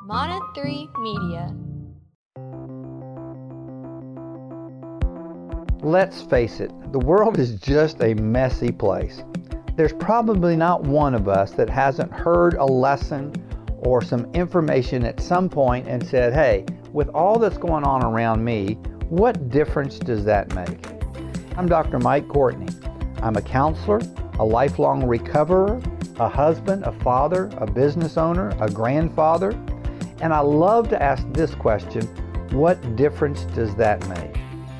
Mana 3 Media. Let's face it, the world is just a messy place. There's probably not one of us that hasn't heard a lesson or some information at some point and said, hey, with all that's going on around me, what difference does that make? I'm Dr. Mike Courtney. I'm a counselor, a lifelong recoverer, a husband, a father, a business owner, a grandfather, and I love to ask this question, what difference does that make?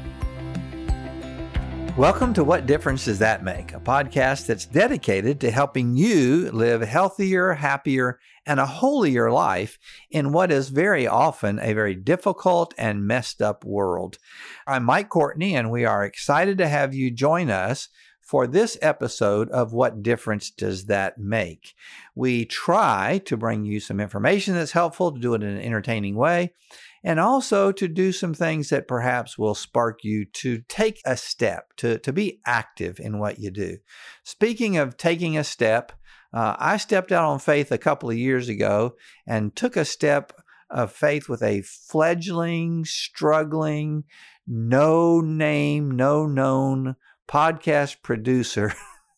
Welcome to What Difference Does That Make? A podcast that's dedicated to helping you live healthier, happier, and a holier life in what is very often a very difficult and messed up world. I'm Mike Courtney, and we are excited to have you join us for this episode of What Difference Does That Make? We try to bring you some information that's helpful, to do it in an entertaining way, and also to do some things that perhaps will spark you to take a step, to be active in what you do. Speaking of taking a step, I stepped out on faith a couple of years ago and took a step of faith with a fledgling, struggling, no name, no known podcast producer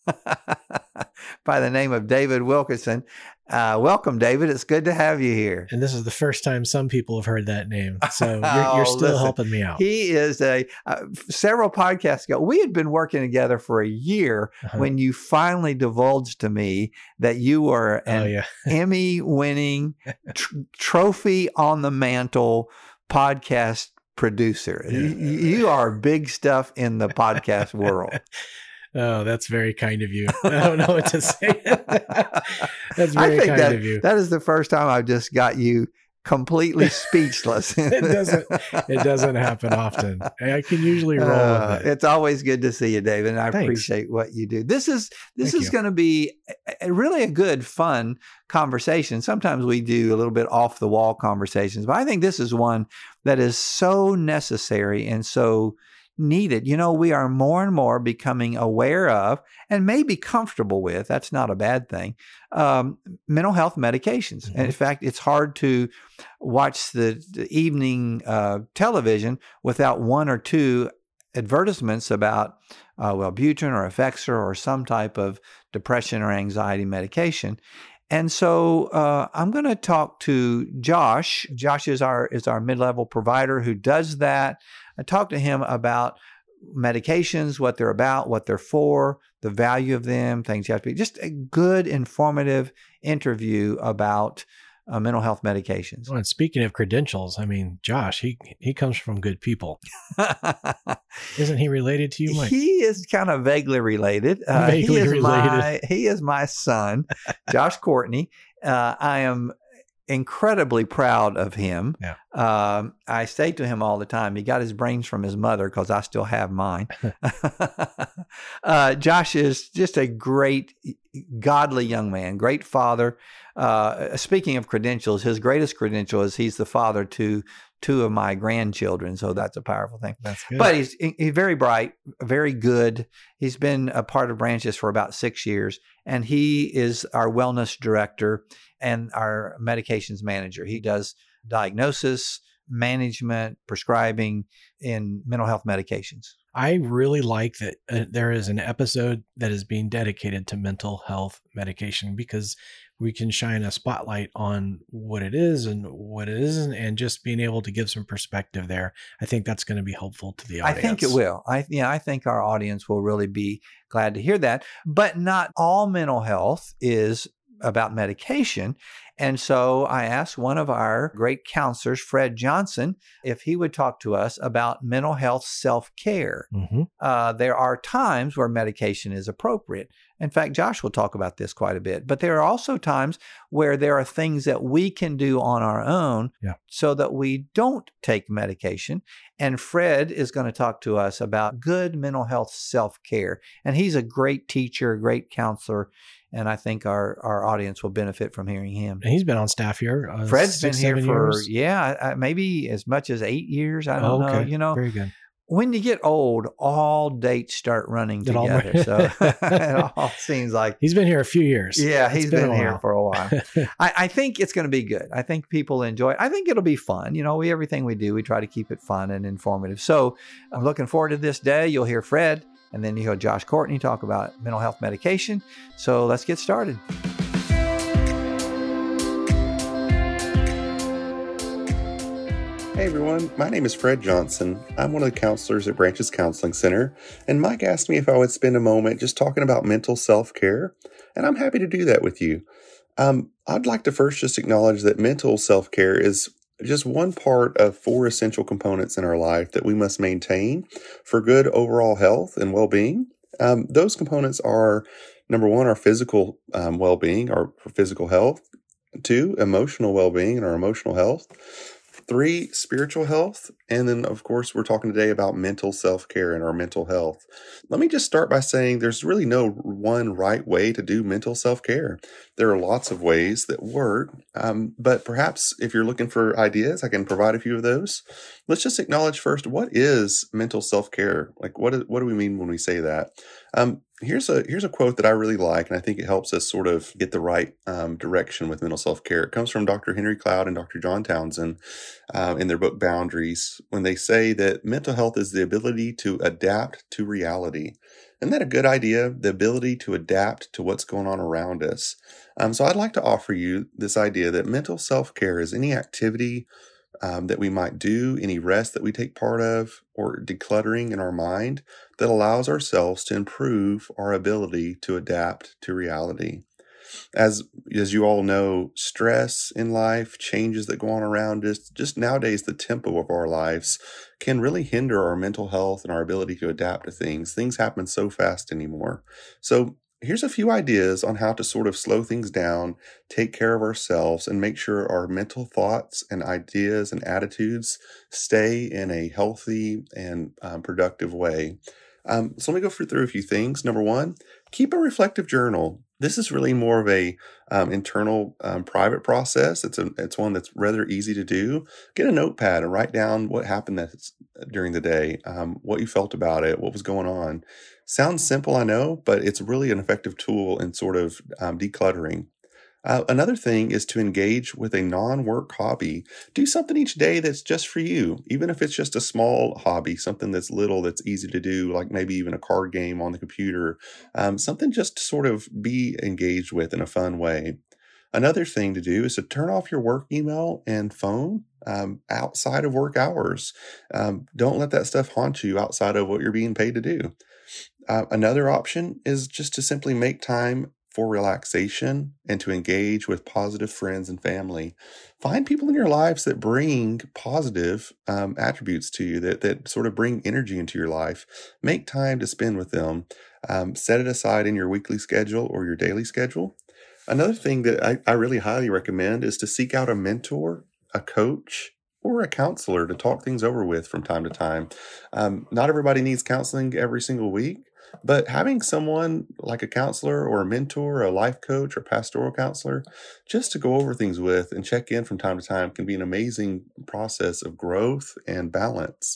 by the name of David Wilkerson. Welcome, David. It's good to have you here. And this is the first time some people have heard that name. So you're still helping me out. He is several podcasts ago. We had been working together for a year when you finally divulged to me that you were an Emmy-winning, trophy on the mantle podcast producer. Yeah. You are big stuff in the podcast world. Oh, that's very kind of you. I don't know what to say. That's very kind of you. That is the first time I've just got you completely speechless. It doesn't happen often. I can usually roll with it. It's always good to see you, David, and I appreciate what you do. This is going to be really a good, fun conversation. Sometimes we do a little bit off the wall conversations, but I think this is one that is so necessary and so needed. You know, we are more and more becoming aware of and maybe comfortable with, that's not a bad thing, mental health medications. Mm-hmm. And in fact, it's hard to watch the evening television without one or two advertisements about, Wellbutrin or Effexor or some type of depression or anxiety medication. And so I'm going to talk to Josh. Josh is our mid-level provider who does that. I talked to him about medications, what they're about, what they're for, the value of them, things you have to be. Just a good, informative interview about mental health medications. Well, and speaking of credentials, I mean, Josh, he comes from good people. Isn't he related to you, Mike? He is kind of vaguely related. He is my son, Josh Courtney. I am incredibly proud of him. Yeah. I say to him all the time, he got his brains from his mother because I still have mine. Josh is just a great, godly young man, great father. Speaking of credentials, his greatest credential is he's the father to two of my grandchildren. So that's a powerful thing. That's good. But he's very bright, very good. He's been a part of Branches for about 6 years, and he is our wellness director and our medications manager. He does diagnosis, management, prescribing in mental health medications. I really like that there is an episode that is being dedicated to mental health medication, because we can shine a spotlight on what it is and what it isn't, and just being able to give some perspective there. I think that's going to be helpful to the audience. I think it will. I think our audience will really be glad to hear that. But not all mental health is about medication. And so I asked one of our great counselors, Fred Johnson, if he would talk to us about mental health self-care. Mm-hmm. There are times where medication is appropriate. In fact, Josh will talk about this quite a bit. But there are also times where there are things that we can do on our own so that we don't take medication. And Fred is going to talk to us about good mental health self-care. And he's a great teacher, a great counselor. And I think our audience will benefit from hearing him. And he's been on staff here. Fred's been here for, maybe as much as 8 years. I don't know. You know, very good. When you get old, all dates start running together. So it all seems like he's been here a few years. Yeah, he's been here for a while. I think it's going to be good. I think people enjoy it. I think it'll be fun. Everything we do, we try to keep it fun and informative. So I'm looking forward to this day. You'll hear Fred, and then you hear Josh Courtney talk about mental health medication. So let's get started. Hey everyone, my name is Fred Johnson. I'm one of the counselors at Branches Counseling Center, and Mike asked me if I would spend a moment just talking about mental self-care, and I'm happy to do that with you. I'd like to first just acknowledge that mental self-care is just one part of 4 essential components in our life that we must maintain for good overall health and well-being. Those components are, number 1, our physical well-being, our physical health. 2, emotional well-being and our emotional health. 3, spiritual health. And then, of course, we're talking today about mental self-care and our mental health. Let me just start by saying there's really no one right way to do mental self-care. There are lots of ways that work, but perhaps if you're looking for ideas, I can provide a few of those. Let's just acknowledge first, what is mental self-care? Like, what do we mean when we say that? Here's a quote that I really like, and I think it helps us sort of get the right direction with mental self-care. It comes from Dr. Henry Cloud and Dr. John Townsend in their book Boundaries, when they say that mental health is the ability to adapt to reality. Isn't that a good idea? The ability to adapt to what's going on around us. So I'd like to offer you this idea that mental self-care is any activity that we might do, any rest that we take part of, or decluttering in our mind that allows ourselves to improve our ability to adapt to reality. As you all know, stress in life, changes that go on around us, just nowadays the tempo of our lives can really hinder our mental health and our ability to adapt to things. Things happen so fast anymore. So here's a few ideas on how to sort of slow things down, take care of ourselves, and make sure our mental thoughts and ideas and attitudes stay in a healthy and productive way. So let me go through a few things. Number 1, keep a reflective journal. This is really more of a internal private process. It's one that's rather easy to do. Get a notepad and write down what happened during the day, what you felt about it, what was going on. Sounds simple, I know, but it's really an effective tool in sort of decluttering. Another thing is to engage with a non-work hobby. Do something each day that's just for you, even if it's just a small hobby, something that's little, that's easy to do, like maybe even a card game on the computer, something just to sort of be engaged with in a fun way. Another thing to do is to turn off your work email and phone outside of work hours. Don't let that stuff haunt you outside of what you're being paid to do. Another option is just to simply make time for relaxation and to engage with positive friends and family. Find people in your lives that bring positive attributes to you, that sort of bring energy into your life. Make time to spend with them. Set it aside in your weekly schedule or your daily schedule. Another thing that I really highly recommend is to seek out a mentor, a coach, or a counselor to talk things over with from time to time. Not everybody needs counseling every single week, but having someone like a counselor or a mentor, or a life coach or pastoral counselor, just to go over things with and check in from time to time can be an amazing process of growth and balance.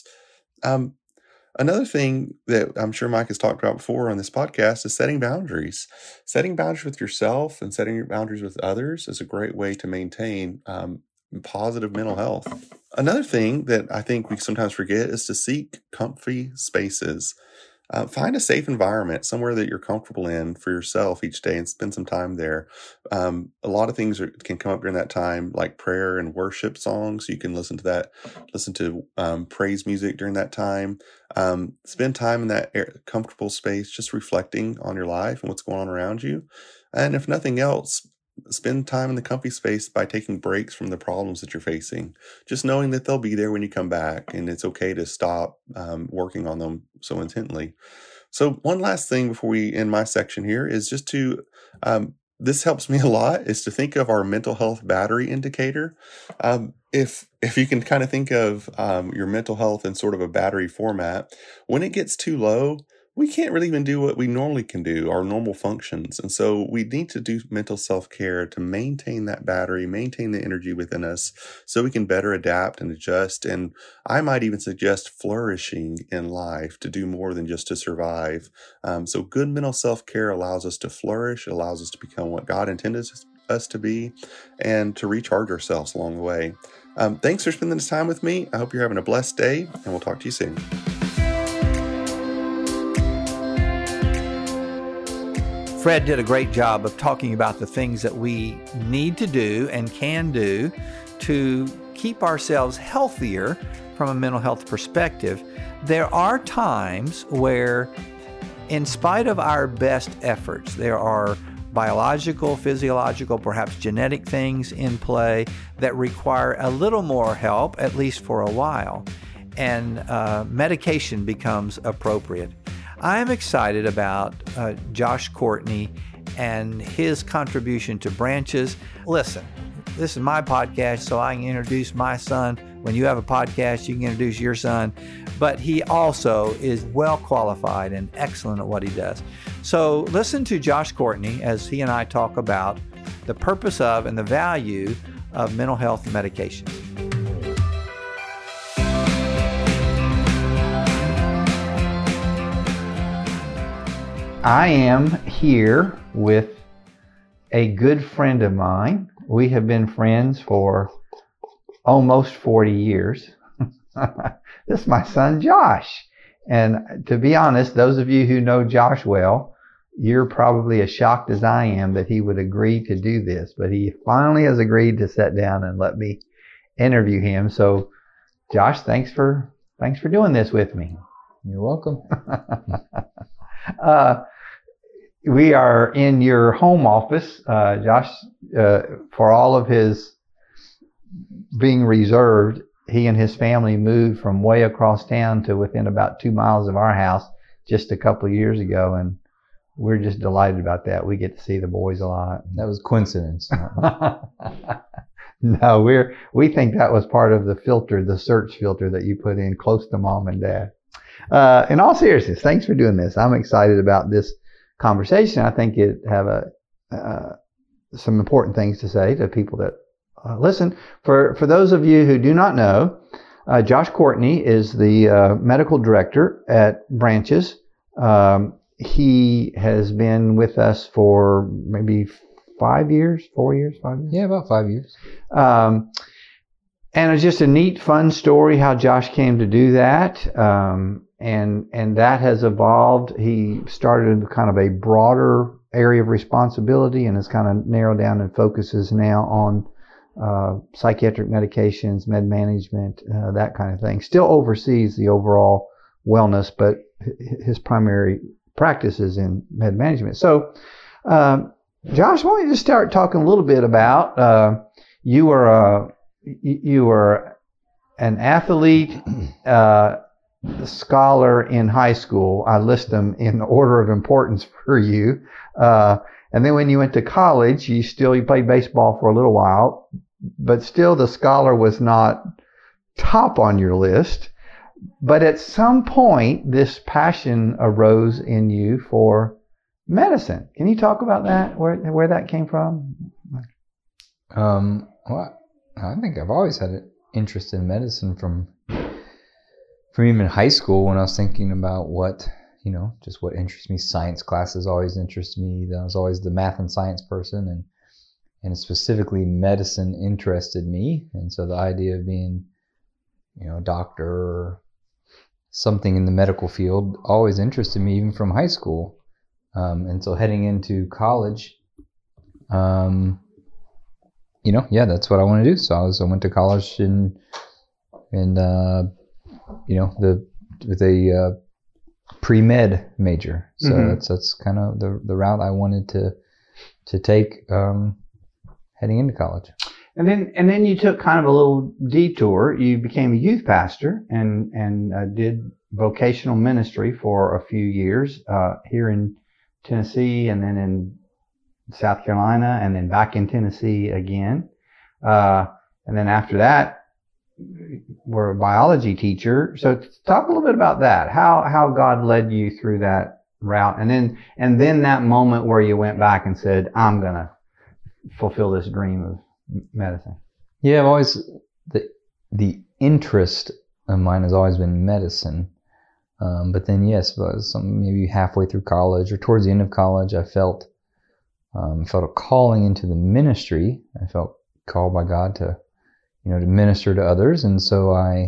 Another thing that I'm sure Mike has talked about before on this podcast is setting boundaries. Setting boundaries with yourself and setting your boundaries with others is a great way to maintain positive mental health. Another thing that I think we sometimes forget is to seek comfy spaces. Find a safe environment, somewhere that you're comfortable in for yourself each day, and spend some time there. A lot of things can come up during that time, like prayer and worship songs. You can listen to that, listen to praise music during that time. Spend time in that comfortable space, just reflecting on your life and what's going on around you. And if nothing else, spend time in the comfy space by taking breaks from the problems that you're facing. Just knowing that they'll be there when you come back, and it's okay to stop working on them so intently. So one last thing before we end my section here is just to, this helps me a lot, is to think of our mental health battery indicator. If you can kind of think of your mental health in sort of a battery format, when it gets too low, we can't really even do what we normally can do, our normal functions. And so we need to do mental self-care to maintain that battery, maintain the energy within us so we can better adapt and adjust. And I might even suggest flourishing in life, to do more than just to survive. So good mental self-care allows us to flourish, allows us to become what God intended us to be and to recharge ourselves along the way. Thanks for spending this time with me. I hope you're having a blessed day, and we'll talk to you soon. Fred did a great job of talking about the things that we need to do and can do to keep ourselves healthier from a mental health perspective. There are times where, in spite of our best efforts, there are biological, physiological, perhaps genetic things in play that require a little more help, at least for a while, and medication becomes appropriate. I am excited about Josh Courtney and his contribution to Branches. Listen, this is my podcast, so I can introduce my son. When you have a podcast, you can introduce your son. But he also is well qualified and excellent at what he does. So listen to Josh Courtney as he and I talk about the purpose of and the value of mental health medication. I am here with a good friend of mine. We have been friends for almost 40 years. This is my son, Josh. And to be honest, those of you who know Josh well, you're probably as shocked as I am that he would agree to do this. But he finally has agreed to sit down and let me interview him. So, Josh, thanks for doing this with me. You're welcome. We are in your home office, Josh, for all of his being reserved. He and his family moved from way across town to within about 2 miles of our house just a couple of years ago, and we're just delighted about that. We get to see the boys a lot. That was coincidence. No, we think that was part of the filter, the search filter that you put in close to mom and dad. In all seriousness, thanks for doing this. I'm excited about this conversation. I think it have some important things to say to people that listen. For those of you who do not know, Josh Courtney is the medical director at Branches. He has been with us for maybe 5 years, 4 years, 5 years? Yeah, about 5 years. And it's just a neat, fun story how Josh came to do that. And that has evolved. He started kind of a broader area of responsibility and has kind of narrowed down and focuses now on psychiatric medications, med management, that kind of thing. Still oversees the overall wellness, but his primary practice is in med management. So, Josh, why don't you just start talking a little bit about you were an athlete, scholar in high school. I list them in order of importance for you. And then when you went to college, you played baseball for a little while, but still the scholar was not top on your list. But at some point, this passion arose in you for medicine. Can you talk about that? Where that came from? Well, I think I've always had an interest in medicine from even high school when I was thinking about what interests me. Science classes always interest me. I was always the math and science person, and specifically medicine interested me. And so the idea of being, a doctor or something in the medical field always interested me, even from high school. And so heading into college, that's what I want to do. So I went to college with a pre-med major. So that's kind of the route I wanted to take heading into college. And then you took kind of a little detour. You became a youth pastor and did vocational ministry for a few years here in Tennessee, and then in South Carolina, and then back in Tennessee again. And then after that, we're a biology teacher. So talk a little bit about that. How God led you through that route, and then that moment where you went back and said, I'm gonna fulfill this dream of medicine. Yeah, I've always the interest of mine has always been medicine. But then, yes, maybe halfway through college or towards the end of college, I felt felt a calling into the ministry. I felt called by God to, to minister to others. And so I,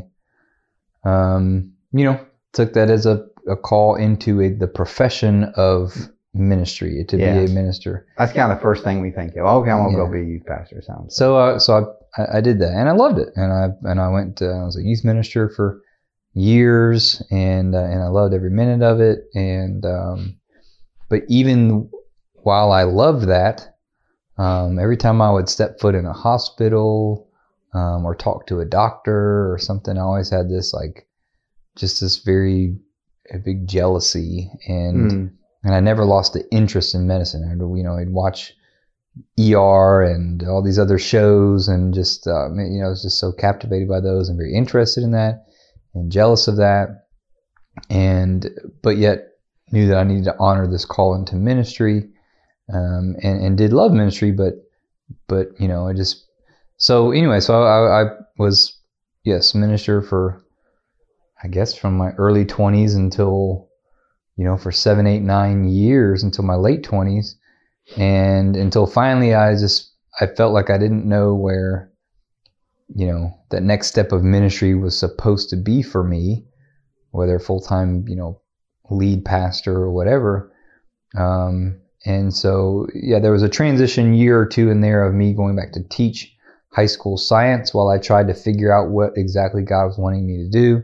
took that as a call into the profession of ministry, to be a minister. That's kind of the first thing we think of. Okay, I'm gonna go be a youth pastor. So I did that, and I loved it. And I went. I was a youth minister for years, and I loved every minute of it. And but even while I loved that, every time I would step foot in a hospital or talk to a doctor or something, I always had this just this a big jealousy, and I never lost the interest in medicine. I'd watch ER and all these other shows, and just I was just so captivated by those and very interested in that and jealous of that, but yet knew that I needed to honor this call into ministry, and did love ministry, but I just so I was minister for, I guess, from my early 20s until, for 7, 8, 9 years, until my late 20s. And until finally I felt like I didn't know where, that next step of ministry was supposed to be for me, whether full-time, lead pastor or whatever. And so, there was a transition year or two in there of me going back to teach high school science while I tried to figure out what exactly God was wanting me to do.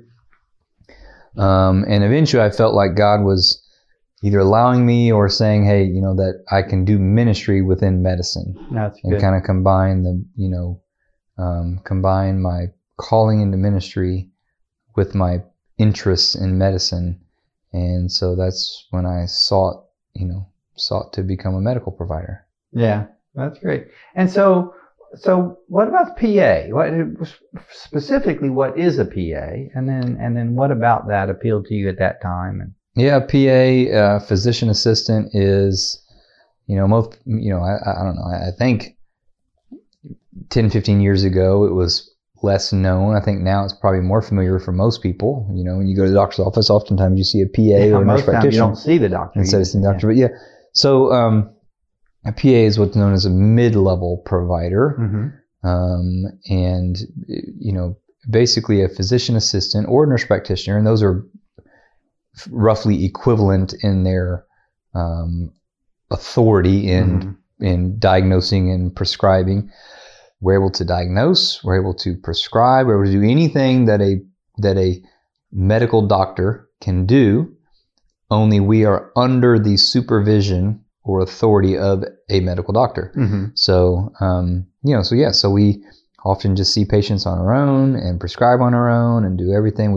And eventually I felt like God was either allowing me or saying, hey, that I can do ministry within medicine. That's and good. kind of combine combine my calling into ministry with my interests in medicine. And so that's when I sought to become a medical provider. Yeah, that's great. And so what about PA? Specifically, what is a PA? And then what about that appealed to you at that time? Yeah, PA, physician assistant is, most, I don't know, I think 10, 15 years ago, it was less known. I think now it's probably more familiar for most people. When you go to the doctor's office, oftentimes you see a PA or a nurse practitioner. You don't see the doctor. Instead of seeing the doctor, but So a PA is what's known as a mid-level provider. Mm-hmm. And, basically a physician assistant or a nurse practitioner, and those are roughly equivalent in their authority in diagnosing and prescribing. We're able to diagnose, we're able to prescribe, we're able to do anything that a medical doctor can do, only we are under the supervision or authority of a medical doctor. Mm-hmm. So, so we often just see patients on our own and prescribe on our own and do everything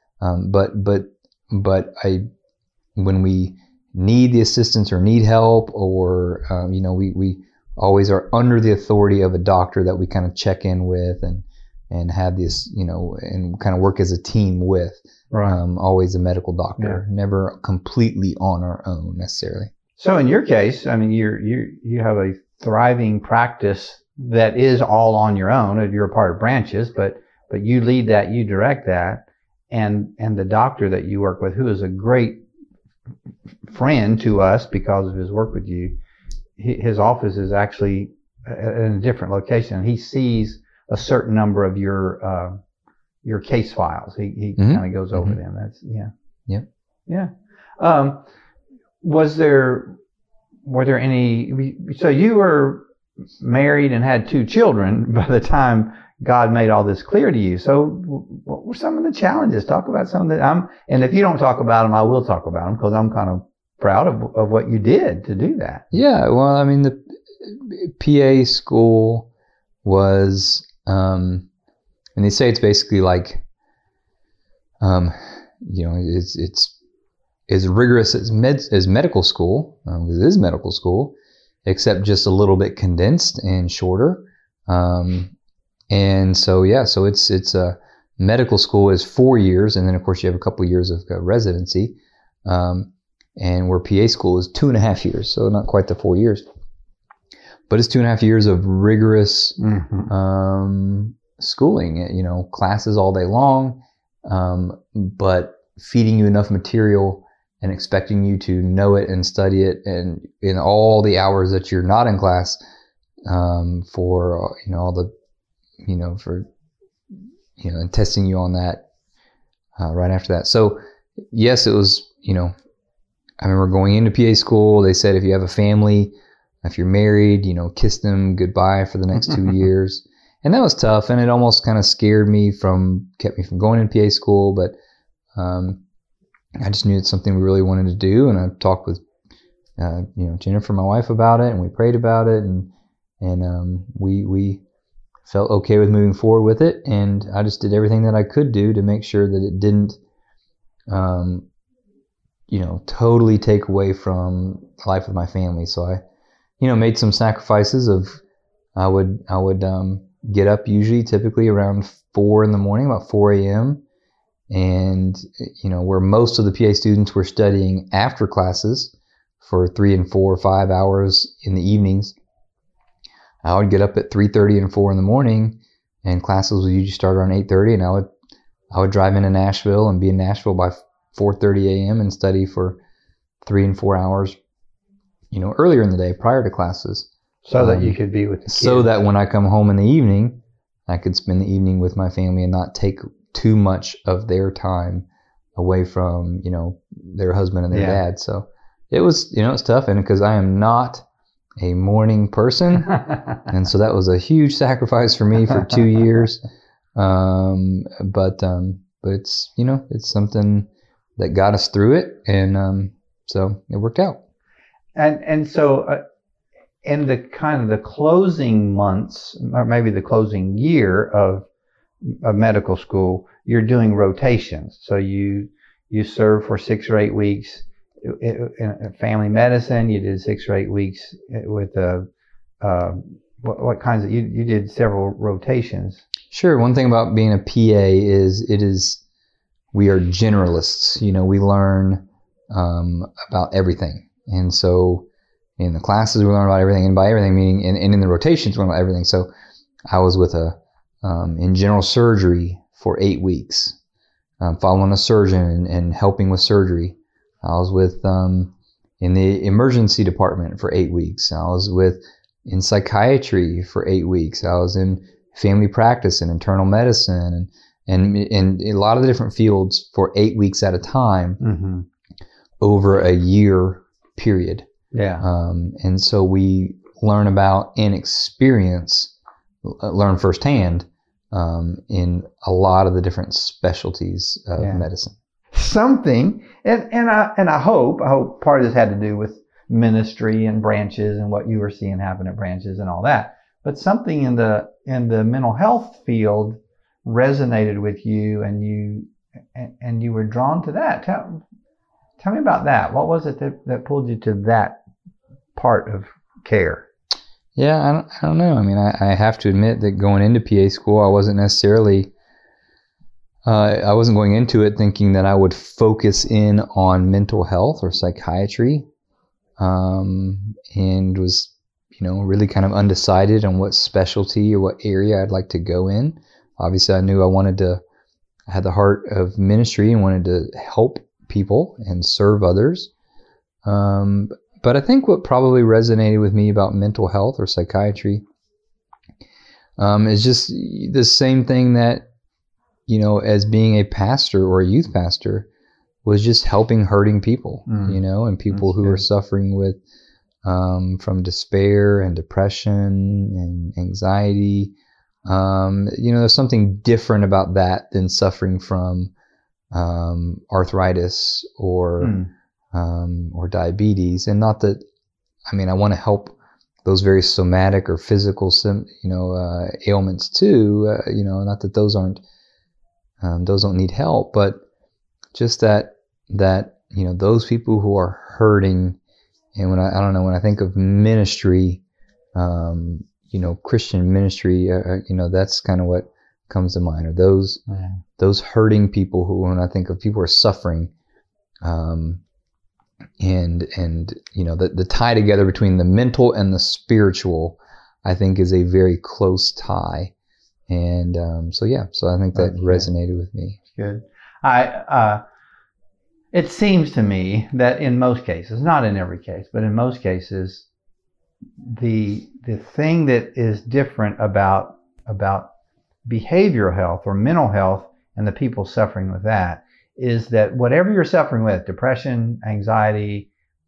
when we need the assistance or need help, or we always are under the authority of a doctor that we kind of check in with and have this, and kind of work as a team with. Right. Always a medical doctor, never completely on our own necessarily. So in your case, I mean, you have a thriving practice that is all on your own. You're a part of branches, but you lead that, you direct that. And the doctor that you work with, who is a great friend to us because of his work with you, his office is actually in a different location. He sees a certain number of your case files. He kind of goes over them. That's Were there any? So you were married and had 2 children by the time God made all this clear to you. So what were some of the challenges? Talk about some of that. And if you don't talk about them, I will talk about them, because I'm kind of proud of what you did to do that. Yeah. Well, I mean, the PA school was, and they say it's basically like, it's as rigorous as medical school, because it is medical school, except just a little bit condensed and shorter. And so it's a medical school is 4 years, and then of course you have a couple of years of residency, and where PA school is 2.5 years, so not quite the 4 years, but it's 2.5 years of rigorous schooling. Classes all day long, but feeding you enough material and expecting you to know it and study it, and in all the hours that you're not in class, for all the for and testing you on that right after that. So yes, it was I remember going into PA school. They said if you have a family, if you're married, kiss them goodbye for the next 2 years. And that was tough, and it almost kind of kept me from going into PA school. But I just knew it's something we really wanted to do, and I talked with Jennifer, my wife, about it, and we prayed about it, and we felt okay with moving forward with it. And I just did everything that I could do to make sure that it didn't totally take away from the life of my family. So I made some sacrifices of I would get up typically around 4 in the morning, about 4 a.m. And, where most of the PA students were studying after classes for 3 and 4 or 5 hours in the evenings, I would get up at 3:30 and 4 in the morning, and classes would usually start around 8:30, and I would drive into Nashville and be in Nashville by 4:30 a.m. and study for 3 and 4 hours, earlier in the day prior to classes. So that you could be with the kids. So that when I come home in the evening, I could spend the evening with my family and not take too much of their time away from, their husband and their dad. So it was, it's tough. And because I am not a morning person. And so that was a huge sacrifice for me for 2 years. But it's, it's something that got us through it. And so it worked out. And so in the kind of the closing months, or maybe the closing year of medical school, you're doing rotations. So you serve for 6 or 8 weeks in family medicine. You did 6 or 8 weeks with what kinds of, you did several rotations. Sure. One thing about being a PA is we are generalists. We learn about everything. And so in the classes, we learn about everything, and by everything meaning, and in the rotations, we learn about everything. So I was with in general surgery for 8 weeks, following a surgeon and helping with surgery. I was with in the emergency department for 8 weeks. I was in psychiatry for 8 weeks. I was in family practice and internal medicine and a lot of the different fields for 8 weeks at a time over a year period. Yeah. And so we learn about and learn firsthand in a lot of the different specialties of medicine. Something, and I hope part of this had to do with ministry and branches and what you were seeing happen at branches and all that. But something in the mental health field resonated with you, and you were drawn to that. Tell me about that. What was it that pulled you to that part of care? Yeah, I don't know. I mean, I have to admit that going into PA school, I wasn't necessarily, I wasn't going into it thinking that I would focus in on mental health or psychiatry, and was, really kind of undecided on what specialty or what area I'd like to go in. Obviously, I knew I had the heart of ministry and wanted to help people and serve others. But I think what probably resonated with me about mental health or psychiatry is just the same thing that, as being a pastor or a youth pastor, was just helping hurting people, and people who are suffering with from despair and depression and anxiety. There's something different about that than suffering from arthritis or diabetes. And not that, I want to help those very somatic or physical, ailments too. Not that those don't need help, but just that those people who are hurting. And when I think of ministry, Christian ministry, that's kind of what comes to mind, are those hurting people who, when I think of people who are suffering, and the tie together between the mental and the spiritual, I think, is a very close tie. And so I think that resonated with me. Good. it seems to me that in most cases, not in every case, but in most cases, the thing that is different about behavioral health or mental health and the people suffering with that is that whatever you're suffering with, depression, anxiety,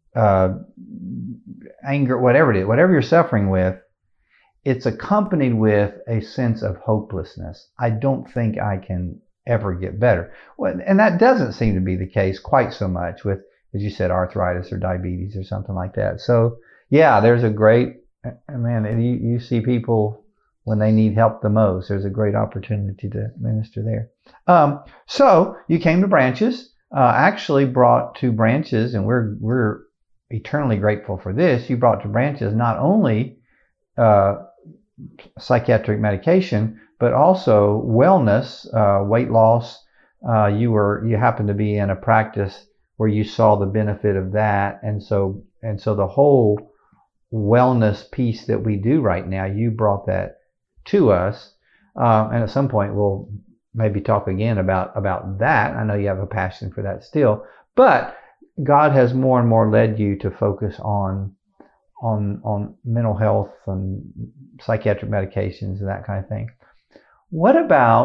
anger, whatever it is, whatever you're suffering with, it's accompanied with a sense of hopelessness. I don't think I can ever get better. And that doesn't seem to be the case quite so much with, as you said, arthritis or diabetes or something like that. So yeah, there's a great, man, you see people when they need help the most, there's a great opportunity to minister there. So you came to Branches, actually brought to Branches, and we're eternally grateful for this. You brought to Branches not only psychiatric medication, but also wellness, weight loss. You happened to be in a practice where you saw the benefit of that, and so the whole wellness piece that we do right now, you brought that to us, and at some point we'll maybe talk again about that. I know you have a passion for that still, but God has more and more led you to focus on mental health and psychiatric medications and that kind of thing. What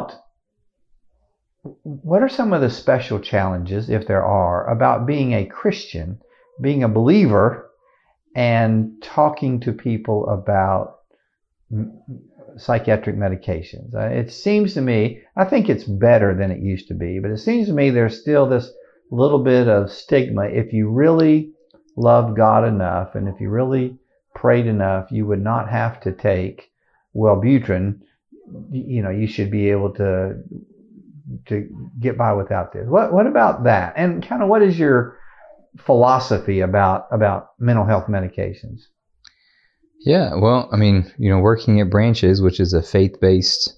are some of the special challenges, if there are, about being a Christian, being a believer, and talking to people about psychiatric medications? It seems to me, I think it's better than it used to be, but it seems to me there's still this little bit of stigma. If you really loved God enough, and if you really prayed enough, you would not have to take Wellbutrin. You should be able to get by without this. What about that? And kind of what is your philosophy about mental health medications? Yeah, well, I mean, working at Branches, which is a faith-based,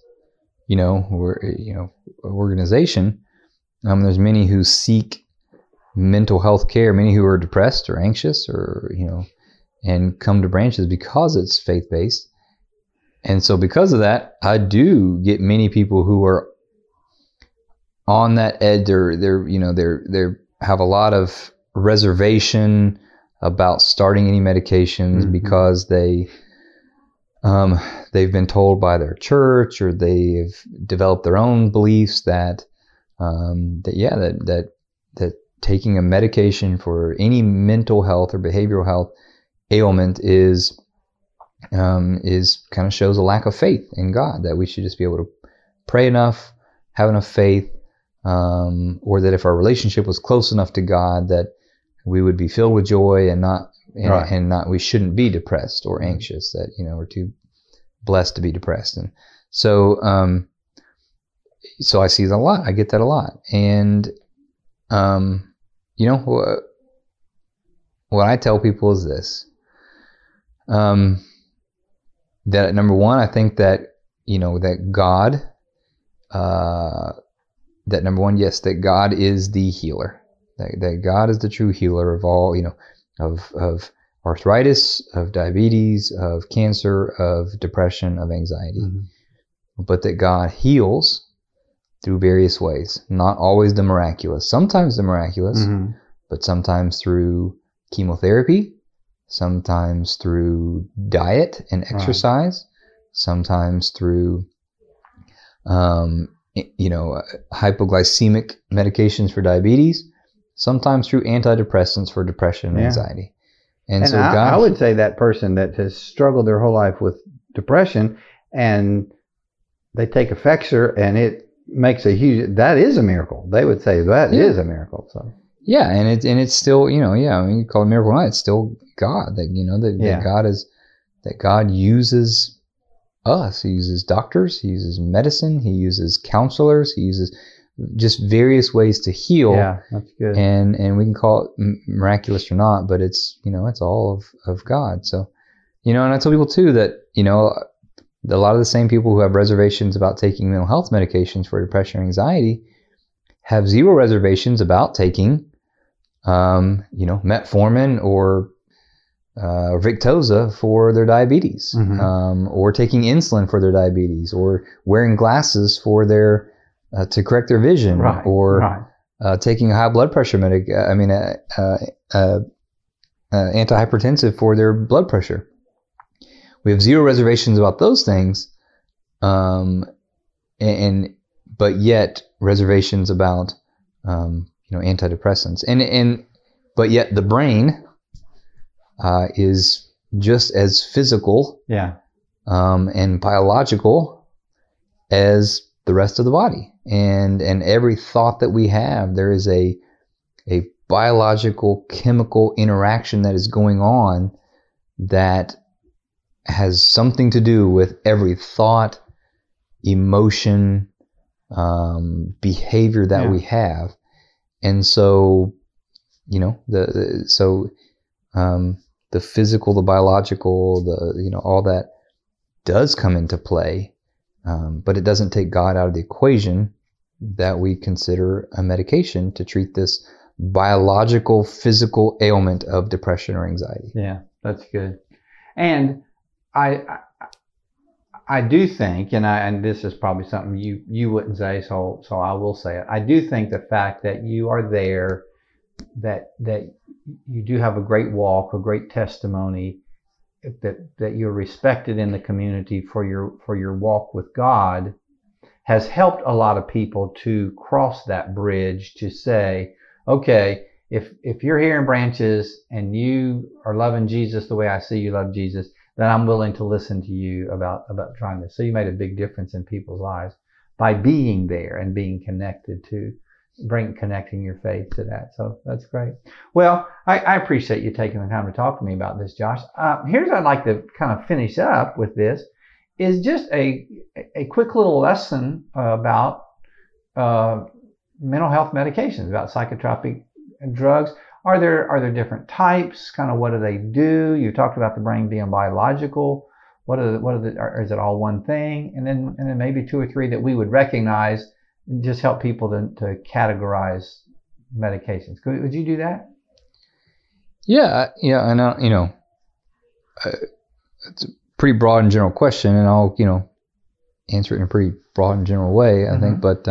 organization, there's many who seek mental health care, many who are depressed or anxious or, and come to Branches because it's faith-based. And so because of that, I do get many people who are on that edge, they have a lot of reservation about starting any medications because they've been told by their church, or they've developed their own beliefs that taking a medication for any mental health or behavioral health ailment is kind of shows a lack of faith in God, that we should just be able to pray enough, have enough faith, or that if our relationship was close enough to God, that we would be filled with joy and not we shouldn't be depressed or anxious, that we're too blessed to be depressed. And so I see that a lot. I get that a lot. And what I tell people is this, that number one, I think that that God, that number one, yes, that God is the healer. That God is the true healer of all, of arthritis, of diabetes, of cancer, of depression, of anxiety. Mm-hmm. But that God heals through various ways, not always the miraculous. Sometimes the miraculous, mm-hmm. but sometimes through chemotherapy, sometimes through diet and exercise, sometimes through hypoglycemic medications for diabetes, sometimes through antidepressants for depression and anxiety. And so I would say that person that has struggled their whole life with depression and they take Effexor and it makes that is a miracle. They would say that is a miracle. So and it's still, you call it a miracle or not, it's still God, that God uses us. He uses doctors, he uses medicine, he uses counselors, he uses just various ways to heal. Yeah, that's good. And we can call it miraculous or not, but it's, it's all of God. So, and I tell people too that, a lot of the same people who have reservations about taking mental health medications for depression or anxiety have zero reservations about taking, metformin or Victoza for their diabetes, mm-hmm. Or taking insulin for their diabetes, or wearing glasses for their to correct their vision, or taking a high blood pressure antihypertensive for their blood pressure. We have zero reservations about those things, but yet reservations about antidepressants, but yet the brain is just as physical, and biological as the rest of the body, and every thought that we have, there is a biological chemical interaction that is going on that has something to do with every thought, emotion, behavior that we have. And so, the physical, the biological, all that does come into play, but it doesn't take God out of the equation that we consider a medication to treat this biological, physical ailment of depression or anxiety. Yeah, that's good. And I do think, and this is probably something you wouldn't say, so I will say it. I do think the fact that you are there, that you do have a great walk, a great testimony, that you're respected in the community for your walk with God, has helped a lot of people to cross that bridge to say, okay, if you're here in Branches and you are loving Jesus the way I see you love Jesus, then I'm willing to listen to you about trying this. So you made a big difference in people's lives by being there and being connected to connecting your faith to that. So that's great. Well, I appreciate you taking the time to talk to me about this, Josh. Here's what I'd like to kind of finish up with this, is just a quick little lesson about mental health medications, about psychotropic drugs. Are there different types? Kind of what do they do? You talked about the brain being biological. Is it all one thing? And then maybe two or three that we would recognize, and just help people to categorize medications. Would you do that? Yeah, and it's a pretty broad and general question, and I'll answer it in a pretty broad and general way, I think. But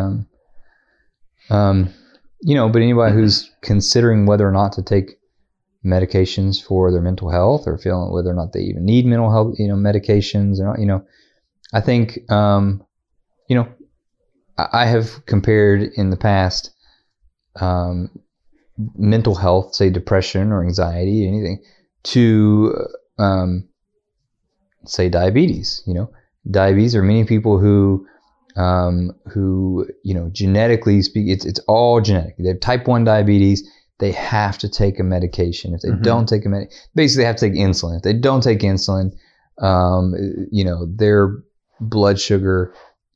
but anybody who's considering whether or not to take medications for their mental health, or feeling whether or not they even need mental health, medications, or not, I think, I have compared in the past mental health, say depression or anxiety, anything, to say diabetes. Diabetes are many people who genetically speak, it's all genetic. They have type 1 diabetes. They have to take a medication. If they don't take basically they have to take insulin. If they don't take insulin, their blood sugar,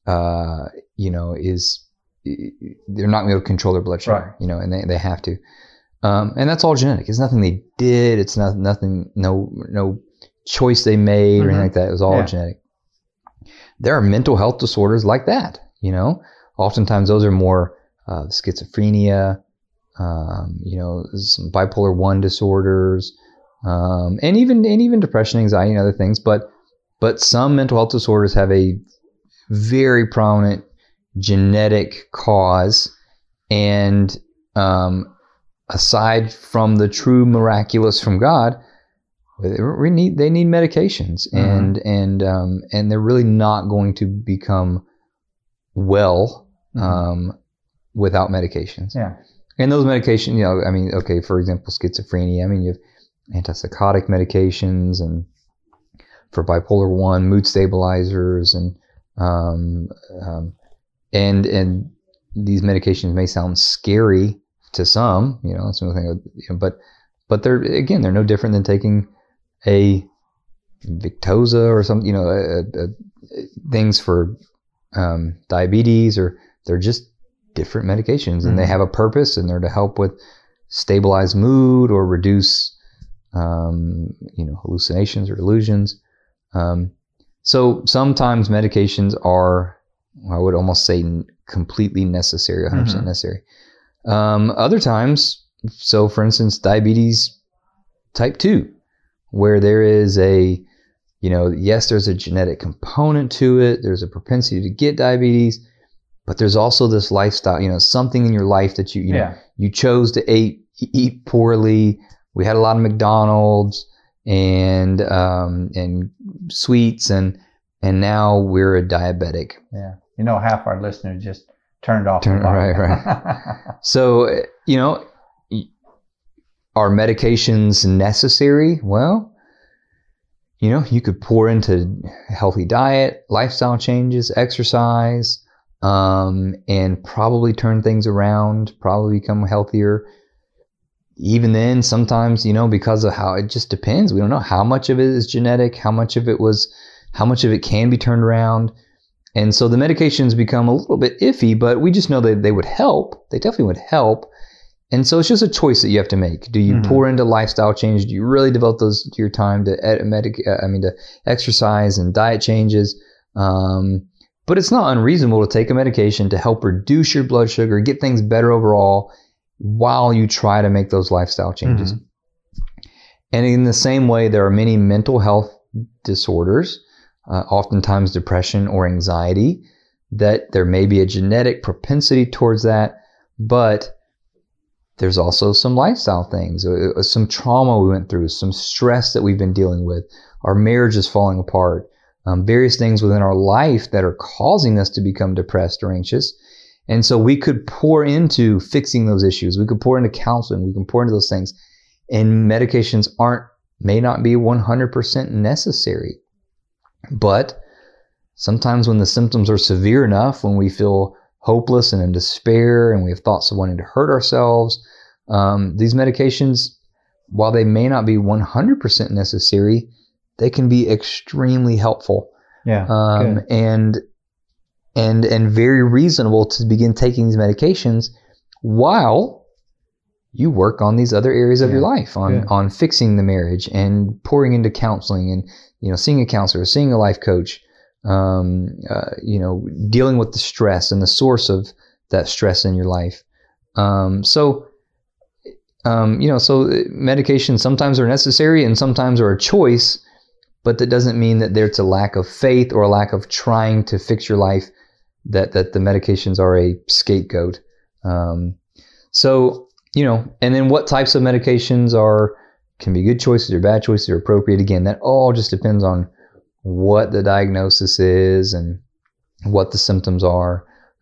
is, they're not going to be able to control their blood sugar, right. And they have to. And that's all genetic. It's nothing they did. It's nothing, no choice they made or anything like that. It was all genetic. There are mental health disorders like that, Oftentimes those are more schizophrenia, some bipolar 1 disorders, and even depression, anxiety, and other things. But some mental health disorders have a very prominent genetic cause, and aside from the true miraculous from God, they need medications, and they're really not going to become well without medications. Yeah. And those medications, for example, schizophrenia. You have antipsychotic medications, and for bipolar 1, mood stabilizers, and these medications may sound scary to some, that's another thing, but they're no different than taking a Victoza or some, things for diabetes, or they're just different medications, and they have a purpose, and they're to help with stabilize mood or reduce, hallucinations or illusions. So sometimes medications are, I would almost say, completely necessary, 100% necessary. Other times, so for instance, diabetes type 2, where there is yes, there's a genetic component to it. There's a propensity to get diabetes, but there's also this lifestyle, something in your life that you chose to eat poorly. We had a lot of McDonald's and sweets, and now we're a diabetic. Yeah. Half our listeners just turned off. Right. So, are medications necessary? Well, you could pour into healthy diet, lifestyle changes, exercise, and probably turn things around, probably become healthier. Even then, sometimes, because of how it just depends. We don't know how much of it is genetic, how much of it can be turned around. And so the medications become a little bit iffy, but we just know that they would help. They definitely would help. And so it's just a choice that you have to make. Do you pour into lifestyle change? Do you really devote to your time to to exercise and diet changes? But it's not unreasonable to take a medication to help reduce your blood sugar, get things better overall, while you try to make those lifestyle changes. And in the same way, there are many mental health disorders, oftentimes depression or anxiety, that there may be a genetic propensity towards that, but there's also some lifestyle things, some trauma we went through, some stress that we've been dealing with. Our marriage is falling apart. Various things within our life that are causing us to become depressed or anxious. And so we could pour into fixing those issues. We could pour into counseling. We can pour into those things. And medications may not be 100% necessary. But sometimes when the symptoms are severe enough, when we feel hopeless and in despair, and we have thoughts of wanting to hurt ourselves, these medications, while they may not be 100% necessary, they can be extremely helpful. Yeah. And very reasonable to begin taking these medications while you work on these other areas of your life, on fixing the marriage and pouring into counseling and, seeing a counselor, seeing a life coach, dealing with the stress and the source of that stress in your life. So medications sometimes are necessary and sometimes are a choice, but that doesn't mean that there's a lack of faith or a lack of trying to fix your life, that the medications are a scapegoat. And then what types of medications can be good choices or bad choices or appropriate. Again, that all just depends on what the diagnosis is and what the symptoms are.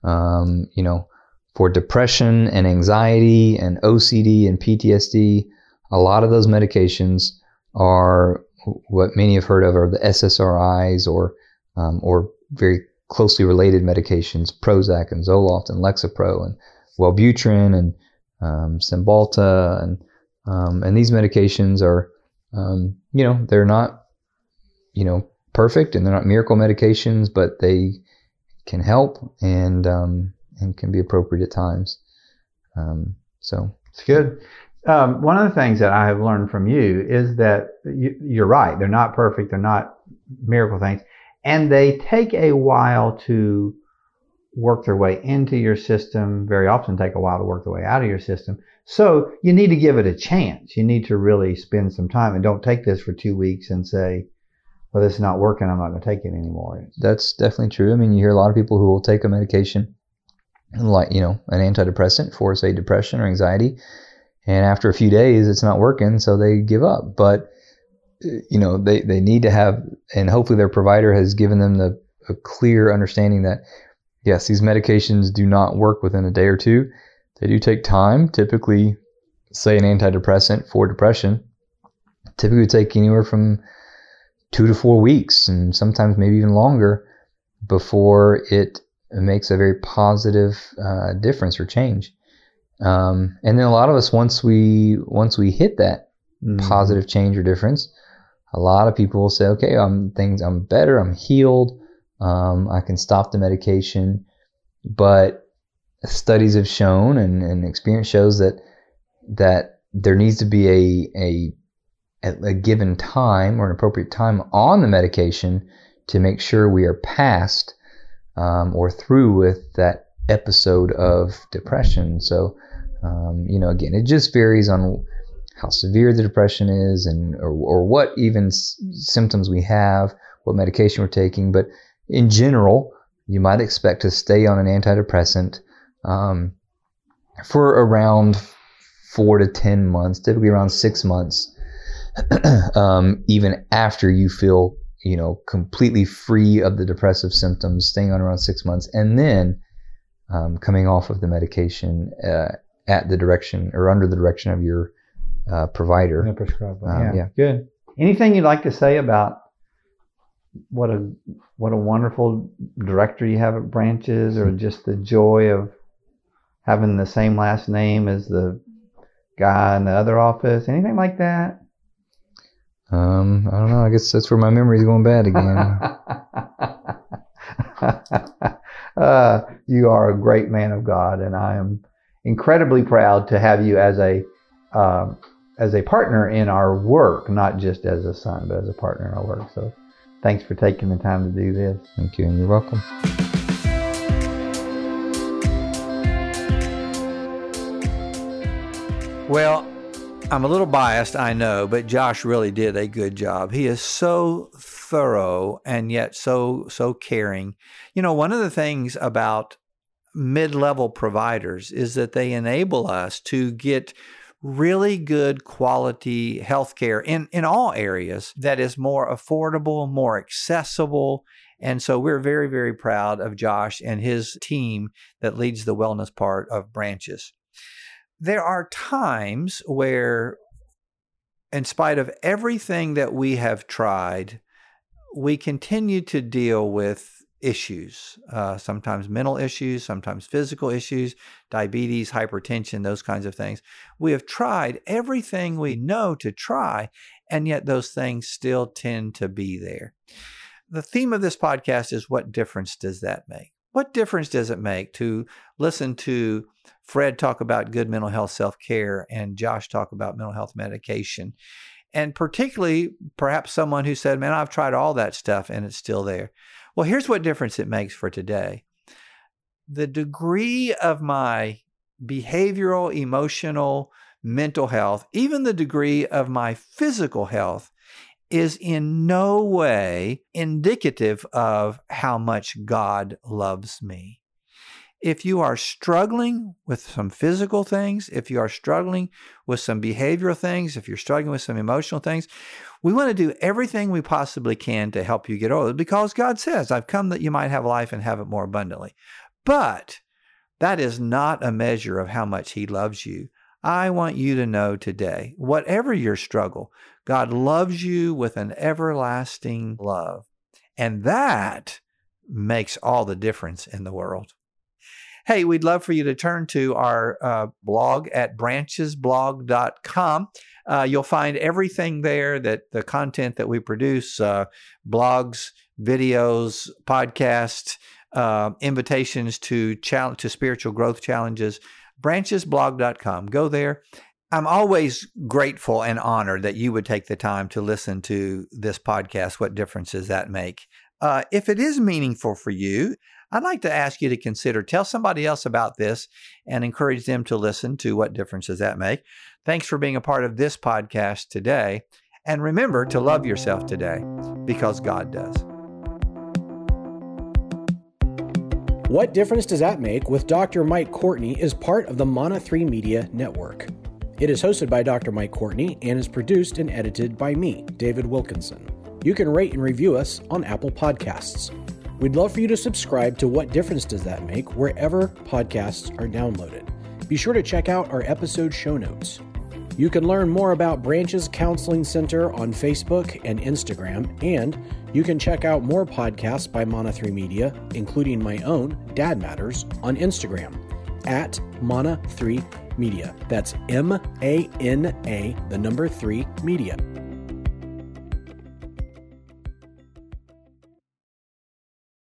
For depression and anxiety and OCD and PTSD, a lot of those medications are what many have heard of are the SSRIs or very closely related medications, Prozac and Zoloft and Lexapro and Wellbutrin and Cymbalta and these medications are, they're not, perfect and they're not miracle medications, but they can help and can be appropriate at times. So it's good. One of the things that I have learned from you is that you're right. They're not perfect. They're not miracle things. And they take a while to work their way into your system, very often take a while to work their way out of your system. So you need to give it a chance. You need to really spend some time and don't take this for 2 weeks and say, well, this is not working. I'm not going to take it anymore. That's definitely true. I mean, you hear a lot of people who will take a medication like, an antidepressant for, say, depression or anxiety. And after a few days, it's not working. So they give up. But, they need to have, and hopefully their provider has given them a clear understanding that, yes, these medications do not work within a day or two. They do take time. Typically, say an antidepressant for depression, typically would take anywhere from 2 to 4 weeks, and sometimes maybe even longer before it makes a very positive difference or change. And then a lot of us, once we hit that positive change or difference, a lot of people will say, okay, I'm better, I'm healed, I can stop the medication. But studies have shown and experience shows that there needs to be a given time or an appropriate time on the medication to make sure we are past or through with that episode of depression. So, again, it just varies on how severe the depression is or what even symptoms we have, what medication we're taking. But in general, you might expect to stay on an antidepressant for around 4 to 10 months, typically around 6 months, even after you feel, completely free of the depressive symptoms, staying on around 6 months, and then coming off of the medication at the direction or under the direction of your provider. Yeah, good. Anything you'd like to say about what a wonderful director you have at Branches, or just the joy of having the same last name as the guy in the other office? Anything like that? I don't know. I guess that's where my memory's going bad again. You are a great man of God, and I am incredibly proud to have you as a partner in our work, not just as a son, but as a partner in our work. So thanks for taking the time to do this. Thank you, and you're welcome. Well, I'm a little biased, I know, but Josh really did a good job. He is so thorough and yet so caring. One of the things about mid-level providers is that they enable us to get really good quality healthcare in all areas that is more affordable, more accessible. And so we're very, very proud of Josh and his team that leads the wellness part of Branches. There are times where, in spite of everything that we have tried, we continue to deal with issues, sometimes mental issues, sometimes physical issues, diabetes, hypertension, those kinds of things. We have tried everything we know to try, and yet those things still tend to be there. The theme of this podcast is, what difference does that make? What difference does it make to listen to Fred talk about good mental health self-care and Josh talk about mental health medication? And particularly, perhaps someone who said, man, I've tried all that stuff and it's still there. Well, here's what difference it makes for today. The degree of my behavioral, emotional, mental health, even the degree of my physical health, is in no way indicative of how much God loves me. If you are struggling with some physical things, if you are struggling with some behavioral things, if you're struggling with some emotional things, we want to do everything we possibly can to help you get over it, because God says, I've come that you might have life and have it more abundantly. But that is not a measure of how much He loves you. I want you to know today, whatever your struggle, God loves you with an everlasting love. And that makes all the difference in the world. Hey, we'd love for you to turn to our blog at branchesblog.com. You'll find everything there, that the content that we produce, blogs, videos, podcasts, invitations to spiritual growth challenges, branchesblog.com. Go there. I'm always grateful and honored that you would take the time to listen to this podcast. What difference does that make? If it is meaningful for you, I'd like to ask you to tell somebody else about this and encourage them to listen to What Difference Does That Make? Thanks for being a part of this podcast today. And remember to love yourself today, because God does. What Difference Does That Make? With Dr. Mike Courtney is part of the Mana 3 Media Network. It is hosted by Dr. Mike Courtney and is produced and edited by me, David Wilkinson. You can rate and review us on Apple Podcasts. We'd love for you to subscribe to What Difference Does That Make? Wherever podcasts are downloaded. Be sure to check out our episode show notes. You can learn more about Branches Counseling Center on Facebook and Instagram, and you can check out more podcasts by Mana 3 Media, including my own, Dad Matters, on Instagram, at Mana 3 Media. That's MANA, the number 3 Media.